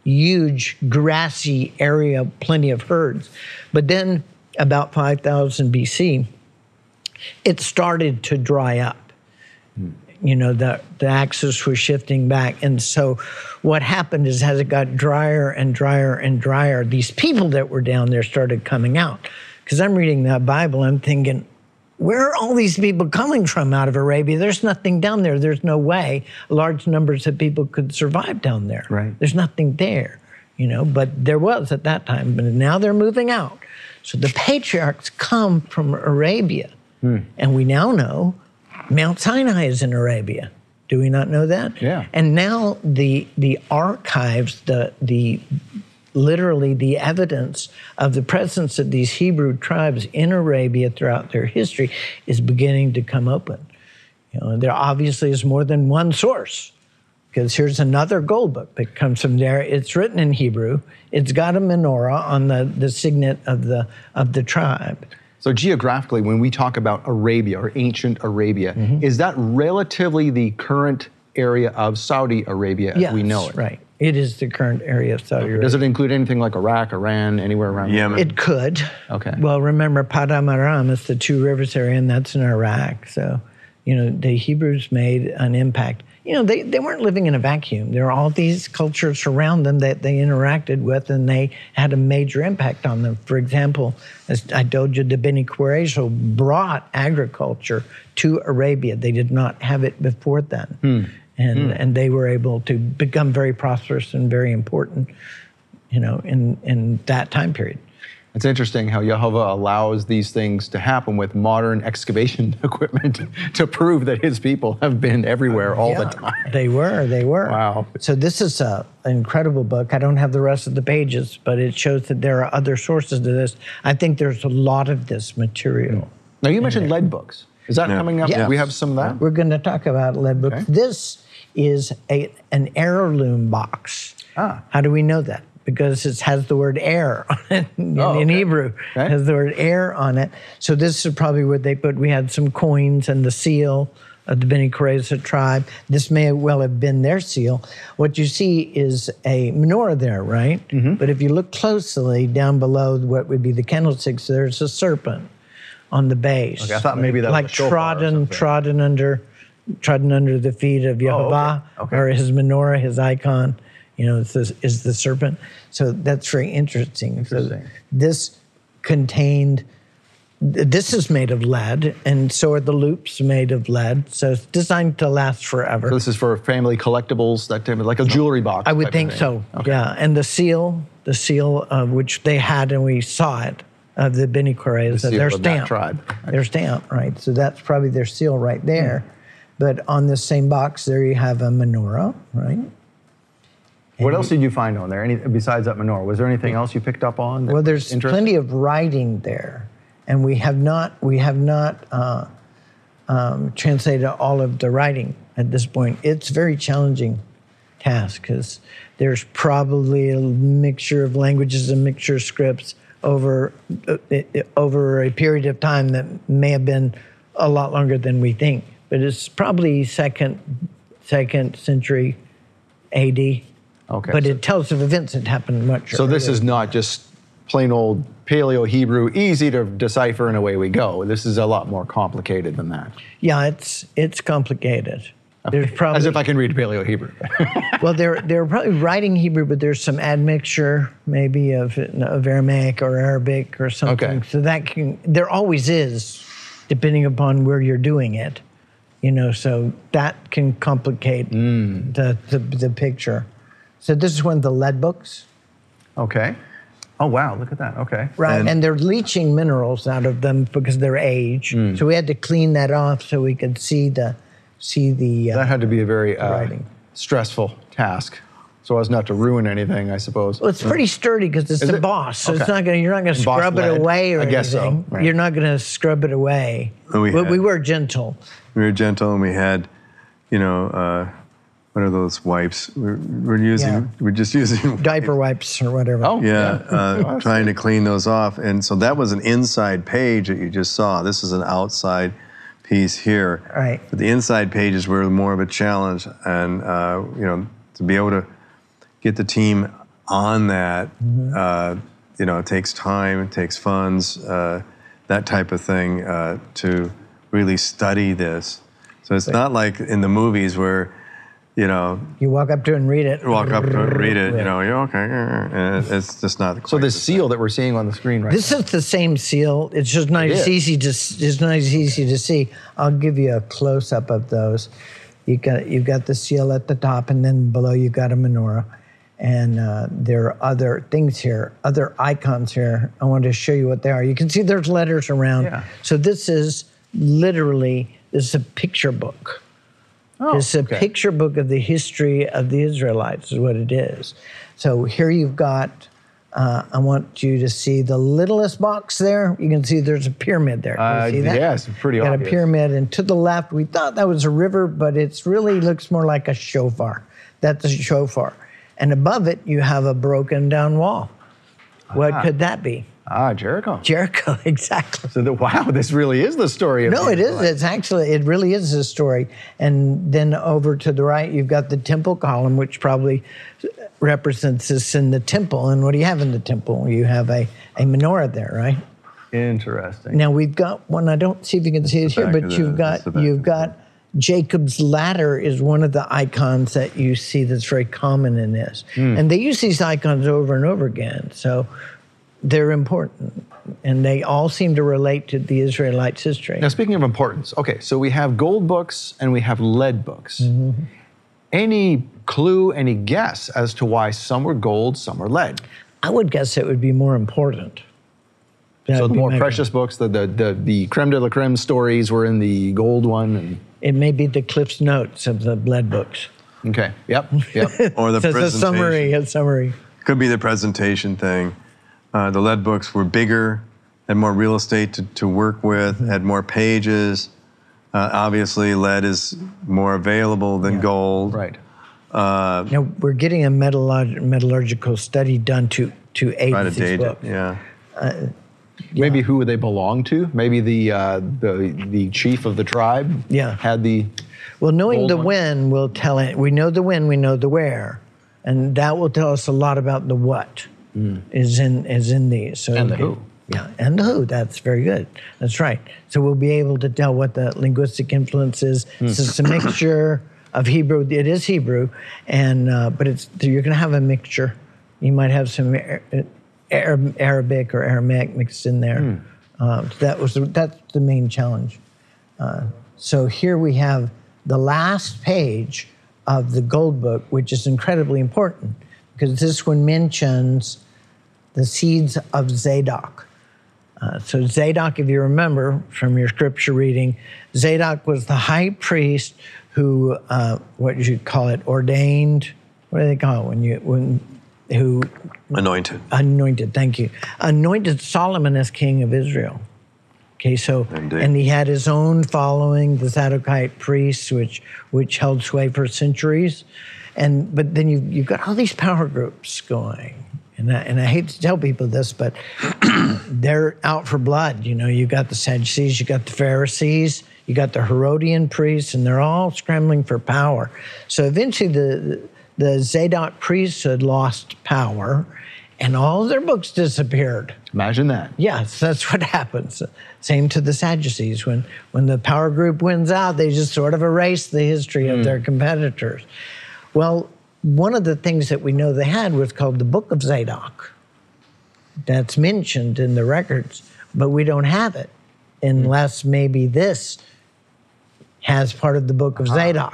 huge grassy area, plenty of herds. But then about five thousand B C, it started to dry up. Mm. You know, the, the axis was shifting back. And so what happened is as it got drier and drier and drier, these people that were down there started coming out. Because I'm reading that Bible, I'm thinking, where are all these people coming from out of Arabia? There's nothing down there. There's no way large numbers of people could survive down there.
Right.
There's nothing there, you know, but there was at that time. But now they're moving out. So the patriarchs come from Arabia. Hmm. And we now know Mount Sinai is in Arabia. Do we not know that?
Yeah.
And now the the archives, the the literally the evidence of the presence of these Hebrew tribes in Arabia throughout their history is beginning to come open. You know, there obviously is more than one source, because here's another gold book that comes from there. It's written in Hebrew. It's got a menorah on the, the signet of the of the tribe.
So geographically, when we talk about Arabia or ancient Arabia, mm-hmm. is that relatively the current area of Saudi Arabia as
yes,
we know it?
Right. It is the current area of Saudi Arabia.
Does it include anything like Iraq, Iran, anywhere around
Yemen?
It could.
Okay.
Well, remember, Padamaram is the Two Rivers area, and that's in Iraq. So, you know, the Hebrews made an impact. You know, they, they weren't living in a vacuum. There were all these cultures around them that they interacted with, and they had a major impact on them. For example, as I told you, the Beni Qurayza brought agriculture to Arabia. They did not have it before then. Hmm. And, mm. and they were able to become very prosperous and very important, you know, in, in that time period.
It's interesting how Yehovah allows these things to happen with modern excavation equipment to prove that his people have been everywhere all
yeah,
the time.
They were, they were.
Wow.
So this is a, an incredible book. I don't have the rest of the pages, but it shows that there are other sources to this. I think there's a lot of this material.
Now you mentioned lead books. Is that yeah. coming up?
Yes.
We have some of that?
We're going to talk about lead books. Okay. This is a an heirloom box.
Ah.
How do we know that? Because it has the word heir on it in,
oh, okay.
in Hebrew.
Okay.
It has the word heir on it. So this is probably where they put, we had some coins and the seal of the Beni Qurayza tribe. This may well have been their seal. What you see is a menorah there, right? Mm-hmm. But if you look closely down below what would be the candlesticks, there's a serpent on the base.
Okay, I thought maybe that
like
was a
trodden, trodden under, trodden under the feet of Yehovah,
oh, okay. Okay.
or his menorah, his icon. You know, it's this, is the serpent. So that's very interesting.
Interesting.
So this contained this is made of lead, and so are the loops made of lead. So it's designed to last forever.
So this is for family collectibles, that type of, like a jewelry box.
I would
type
think
of
so.
thing. Okay.
Yeah, and the seal, the seal uh, which they had, and we saw it, of the Beni Korres,
The
their
seal of that
stamp.
tribe.
Their stamp, right? So that's probably their seal right there. Mm. But on this same box, there you have a menorah, right?
What
And
else did you find on there? Any, besides that menorah, was there anything else you picked up on? that
Well,
was
there's
interesting?
plenty of writing there, and we have not we have not uh, um, translated all of the writing at this point. It's a very challenging task because there's probably a mixture of languages, a mixture of scripts over uh, over a period of time that may have been a lot longer than we think. But it's probably second second century A D.
Okay.
But
so,
it tells of events that happened much
so this
earlier.
is not just plain old Paleo-Hebrew, easy to decipher and away we go. This is a lot more complicated than that.
Yeah, it's it's complicated. There's probably
As if I can read Paleo-Hebrew.
well, they're they're probably writing Hebrew, but there's some admixture maybe of of Aramaic or Arabic or something.
Okay.
So that can there always is, depending upon where you're doing it, you know. So that can complicate
Mm.
the, the the picture. So this is one of the lead books.
Okay. Oh, wow, look at that. Okay.
Right, and,
And-
they're leaching minerals out of them because of their age.
Mm.
So we had to clean that off so we could see the see the. Uh,
That had to be a very uh,
writing.
stressful task, so as not to ruin anything, I suppose.
Well, it's pretty sturdy because it's
Is it?
embossed, so it's
Okay.
not gonna. You're not gonna
Embossed
scrub it
lead.
away or
I guess so,
anything.
right.
You're not gonna scrub it away.
Well, we
but
had-
we were gentle.
We were gentle, and we had, you know, uh, what are those wipes? We're, we're using,
Yeah.
we're just using
Diaper wipes or whatever.
Oh,
Yeah,
yeah.
uh, trying to clean those off. And so that was an inside page that you just saw. This is an outside piece here.
Right.
But the inside pages were more of a challenge. And, uh, you know, to be able to get the team on that,
Mm-hmm.
uh, you know, it takes time, it takes funds, uh, that type of thing uh, to really study this. So it's not like in the movies where, you know,
You walk up to it and read it.
walk up and read it, you know, you're okay. And it's just not
So
quite
this
the
seal that we're seeing on the screen right
This is the same seal. It's just not
It
as
is.
easy to it's not as easy to see. I'll give you a close up of those. You got you've got the seal at the top, and then below you got a menorah, and uh, there are other things here, other icons here. I want to show you what they are. You can see there's letters around.
Yeah.
So this is literally this is a picture book.
Oh,
It's a
okay.
picture book of the history of the Israelites, is what it is. So here you've got, uh, I want you to see the littlest box there. You can see there's a pyramid there. Can you
Uh,
see that?
yes, pretty
Got
obvious.
a pyramid, and to the left, we thought that was a river, but it's really looks more like a shofar. That's a shofar. And above it, you have a broken down wall. What
Ah.
could that be?
Ah, Jericho.
Jericho, exactly.
So the, wow, this really is the story of
No,
the
it is.
Israelites.
It's actually, it really is a story. And then over to the right, you've got the temple column, which probably represents this in the temple. And what do you have in the temple? You have a, a menorah there, right?
Interesting.
Now we've got one. I don't see if you can see it
the
here,
back
but
of the-
you've
that's
got
the back
you've
of the-
got Jacob's ladder is one of the icons that you see that's very common in this,
Hmm.
and they use these icons over and over again. So they're important, and they all seem to relate to the Israelites' history.
Now, speaking of importance, okay, so we have gold books and we have lead books.
Mm-hmm.
Any clue, any guess as to why some were gold, some were lead?
I would guess it would be more important.
so
That'd
the
be
more
my
precious books, the, the the the creme de la creme stories were in the gold one. And
It may be the Cliff's Notes of the lead books.
okay, yep, yep.
Or the
So it's a
presentation.
summary, a summary.
Could be the presentation thing. Uh, the lead books were bigger, had more real estate to, to work with, had more pages. Uh, obviously, lead is more available than gold.
Right.
Uh,
Now, we're getting a metallurg- metallurgical study done to, to aid
try to
these
date it,
books.
yeah.
Maybe who they belong to? Maybe the uh, the the chief of the tribe.
Yeah.
Had the
Well, knowing
Gold
the
one?
when will tell it. We know the when, we know the where, and that will tell us a lot about the what is in is in these. So
And the
okay.
who.
Yeah, and the who. That's very good. That's right. So we'll be able to tell what the linguistic influence is. So it's a mixture of Hebrew. It is Hebrew, and uh, but it's you're going to have a mixture. You might have some Ar- Arab, Arabic or Aramaic mixed in there. Uh, that was that's the main challenge. Uh, so here we have the last page of the Gold Book, which is incredibly important because this one mentions the seeds of Zadok. Uh, so Zadok, if you remember from your scripture reading, Zadok was the high priest who, uh, what did you call it, ordained? What do they call it when you when who
anointed?
Anointed. Thank you. Anointed Solomon as king of Israel. Okay, so
Indeed.
And he had his own following, the Zadokite priests, which which held sway for centuries, and but then you you've got all these power groups going. And I, and I hate to tell people this, but they're out for blood. You know, you got the Sadducees, you got the Pharisees, you got the Herodian priests, and they're all scrambling for power. So eventually the, the Zadok priesthood lost power, and all their books disappeared.
Imagine that.
Yes, that's what happens. Same to the Sadducees. When, when the power group wins out, they just sort of erase the history of mm. their competitors. Well, one of the things that we know they had was called the Book of Zadok. That's mentioned in the records, but we don't have it unless maybe this has part of the Book of uh-huh. Zadok.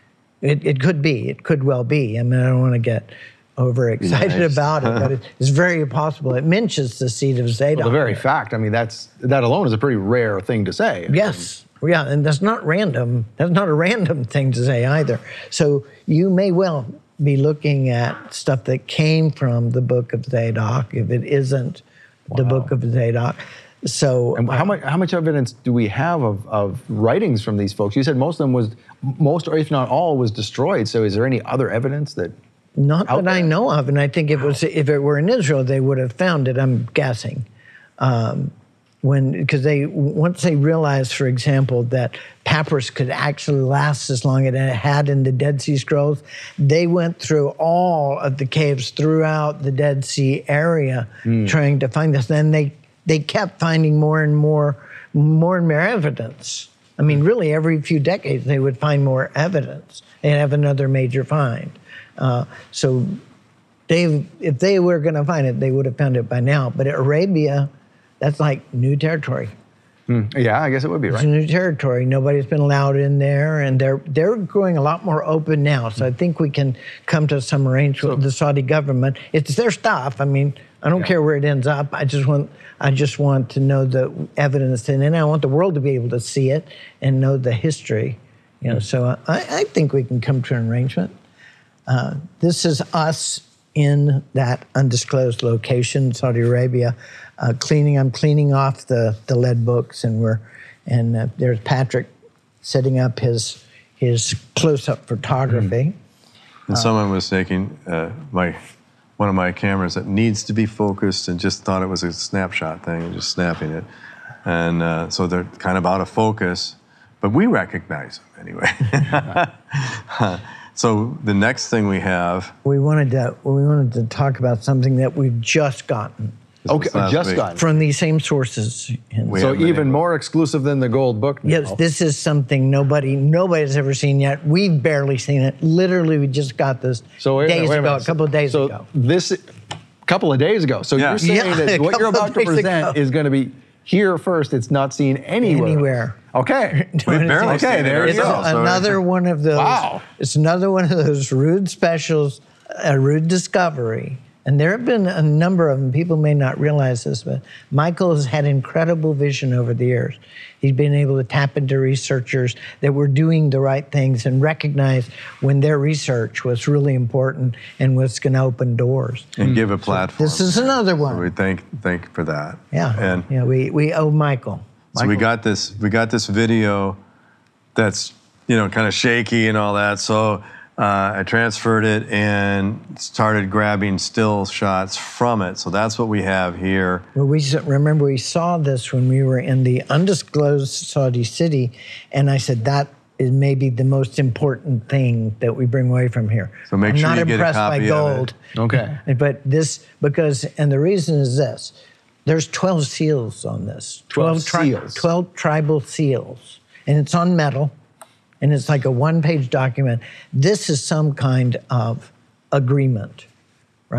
It, it could be. It could well be. I mean, I don't want to get overexcited nice. about it, but it's very possible. It mentions the seed of Zadok.
Well, the very fact, I mean, that's that alone is a pretty rare thing to say.
Yes. Yeah, and that's not random. That's not a random thing to say either. So you may well be looking at stuff that came from the Book of Zadok, if it isn't wow. the Book of Zadok. So,
and how much how much evidence do we have of, of writings from these folks? You said most of them was, most or if not all, was destroyed. So, is there any other evidence that?
Not that there? I know of, and I think it was if it were in Israel, they would have found it. I'm guessing. Um, When, because they, once they realized, for example, that papyrus could actually last as long as it had in the Dead Sea Scrolls, they went through all of the caves throughout the Dead Sea area mm. trying to find this. Then they, they kept finding more and more, more and more evidence. I mean, really, every few decades, they would find more evidence and have another major find. Uh, so they, if they were going to find it, they would have found it by now. But Arabia, that's like new territory.
Mm, yeah, I guess it would be, right?
It's new territory. Nobody's been allowed in there, and they're they're growing a lot more open now. So I think we can come to some arrangement so, with the Saudi government. It's their stuff. I mean, I don't yeah. care where it ends up. I just want I just want to know the evidence, and then I want the world to be able to see it and know the history. You know, mm. so I, I think we can come to an arrangement. Uh, this is us in that undisclosed location, Saudi Arabia. Uh, cleaning, I'm cleaning off the, the lead books, and we're, and uh, there's Patrick setting up his his close-up photography.
Mm. And uh, someone was taking uh, my one of my cameras that needs to be focused, and just thought it was a snapshot thing, and just snapping it, and uh, so they're kind of out of focus, but we recognize them anyway. So the next thing we have,
we wanted to we wanted to talk about something that we've just gotten.
Okay, just gotten.
From these same sources.
So even more exclusive than the Gold Book now.
Yes, this is something nobody nobody's ever seen yet. We've barely seen it. Literally, we just got this
so wait,
days
wait a
ago,
minute.
a couple of days
so
ago.
So this, couple of days ago. So yeah. you're saying
yeah,
that what you're about to present
ago.
is going to be here first. It's not seen anywhere.
Anywhere.
Okay.
We barely
okay, there
it's
you go.
Another one of those.
Wow.
It's another one of those rude specials, a rude discovery. And there have been a number of them. People may not realize this, but Michael has had incredible vision over the years. He's been able to tap into researchers that were doing the right things and recognize when their research was really important and was going to open doors.
And mm. give a platform.
So this is another one.
So we thank thank for that.
Yeah.
And
yeah, we, we owe Michael.
So
Michael.
we got this we got this video that's, you know, kind of shaky and all that. So Uh, I transferred it and started grabbing still shots from it. So that's what we have here.
Well, we remember we saw this when we were in the undisclosed Saudi city, and I said that is maybe the most important thing that we bring away from here.
So make
I'm
sure
not
you get a
impressed
copy
by gold.
of it.
Okay.
But this, because, and the reason is this, there's twelve seals on this.
twelve,
twelve tri-
seals.
twelve tribal seals, and it's on metal. And it's like a one-page document. This is some kind of agreement, right?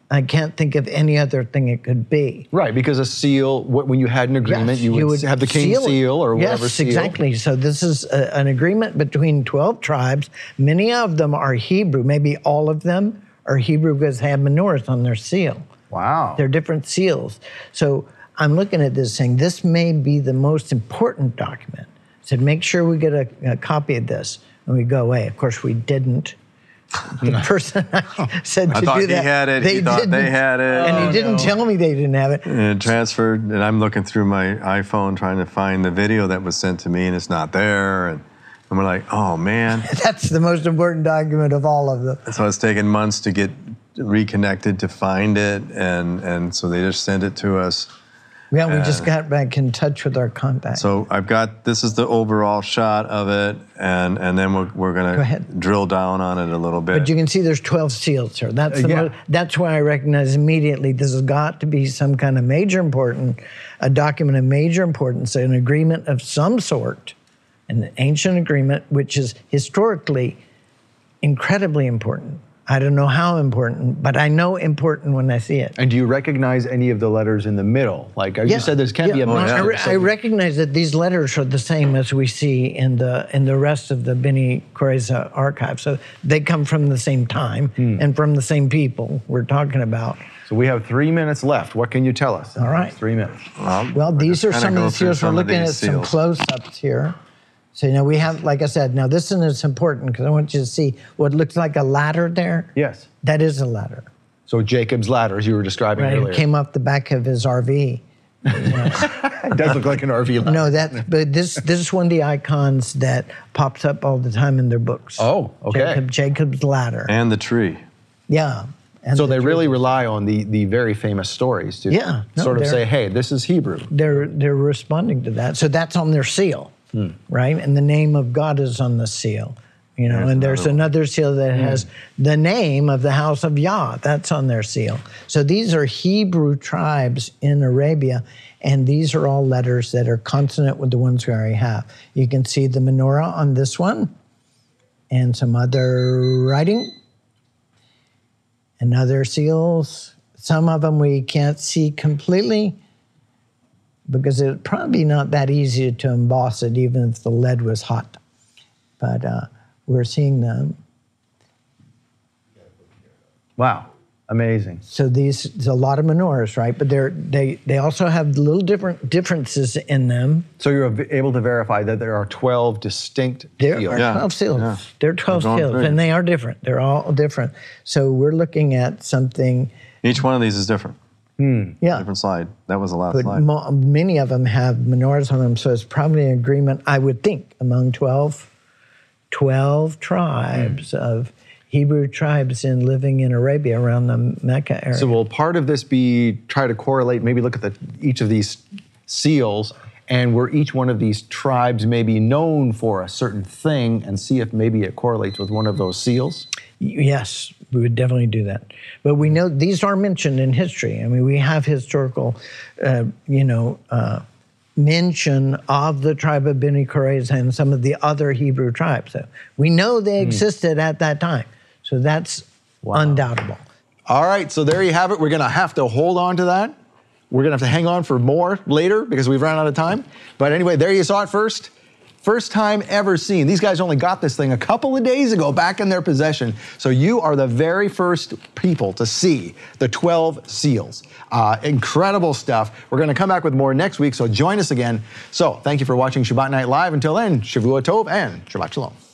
I can't think of any other thing it could be.
Right, because a seal, wh- when you had an agreement,
Yes,
you, would
you would
have the king seal,
seal it.
or whatever
Yes,
seal.
exactly. So this is a, an agreement between twelve tribes. Many of them are Hebrew. Maybe all of them are Hebrew because they have menorahs on their seal.
Wow.
They're different seals. So I'm looking at this saying, this may be the most important document. I said, make sure we get a, a copy of this when we go away. Of course, we didn't. The person I said to
I thought
do
he
that,
had it, he thought they had it.
And he
Oh,
didn't
no.
tell me they didn't have it.
And it transferred, and I'm looking through my iPhone trying to find the video that was sent to me, and it's not there. And, and we're like, oh, man.
That's the most important document of all of them.
So it's taken months to get reconnected to find it, and, and so they just sent it to us.
Yeah, we just
And
got back in touch with our contact.
So I've got, this is the overall shot of it, and, and then we're, we're
Go
going to
ahead.
drill down on it a little bit.
But you can see there's twelve seals here. That's the
Uh, yeah.
mo- that's why I recognize immediately this has got to be some kind of major important, a document of major importance, an agreement of some sort, an ancient agreement, which is historically incredibly important. I don't know how important, but I know important when I see it.
And do you recognize any of the letters in the middle? Like, as you said, this can't be a
well,
mixture.
I, re-
so-
I recognize that these letters are the same as we see in the in the rest of the Beni Koreza archive. So they come from the same time
Hmm.
and from the same people we're talking about.
So we have three minutes left. What can you tell us?
All right.
Three minutes.
Well,
Well,
we're
these
just
are
gonna
some
go
of the
through
seals. We're
some of
looking at
these
some
seals.
close-ups here. So, you know, we have, like I said, now this one is important because I want you to see what looks like a ladder there.
Yes.
That is a ladder.
So Jacob's ladder, as you were describing
Right,
earlier.
it came off the back of his R V.
It does look like an R V ladder.
No, that, but this this is one of the icons that pops up all the time in their books.
Oh, okay.
Jacob, Jacob's ladder.
And the tree.
Yeah. And
So
the
they
tree.
really rely on the, the very famous stories to
Yeah, no,
sort of
they're-
say, hey, this is Hebrew.
They're they're responding to that. So that's on their seal,
Hmm.
right? And the name of God is on the seal. You know, and there's another seal that has the name of the house of Yah. That's on their seal. So these are Hebrew tribes in Arabia, and these are all letters that are consonant with the ones we already have. You can see the menorah on this one, and some other writing, and other seals. Some of them we can't see completely because it's probably not that easy to emboss it, even if the lead was hot. But uh, we're seeing them.
Wow, amazing.
So these, there's a lot of menorahs, right? But they're, they they also have little different differences in them.
So you're av- able to verify that there are twelve distinct
There
seals.
are
Yeah,
twelve seals.
yeah.
There are twelve
They're all
seals,
different.
and they are different. They're all different. So we're looking at something,
Each one of these is different.
yeah.
Different slide. That was the last
But
slide.
mo- many of them have menorahs on them, so it's probably an agreement, I would think, among twelve, twelve tribes of Hebrew tribes in living in Arabia around the Mecca area.
So will part of this be try to correlate, maybe look at the, each of these seals and where each one of these tribes may be known for a certain thing and see if maybe it correlates with one of those seals?
Yes, we would definitely do that. But we know these are mentioned in history. I mean, we have historical, uh, you know, uh, mention of the tribe of Beni Koreza and some of the other Hebrew tribes. So we know they existed at that time. So that's undoubtable.
All right, so there you have it. We're gonna have to hold on to that. We're gonna have to hang on for more later because we've run out of time. But anyway, there you saw it first. First time ever seen. These guys only got this thing a couple of days ago back in their possession. So you are the very first people to see the twelve seals. Uh, incredible stuff. We're gonna come back with more next week, so join us again. So thank you for watching Shabbat Night Live. Until then, Shavua Tov and Shabbat Shalom.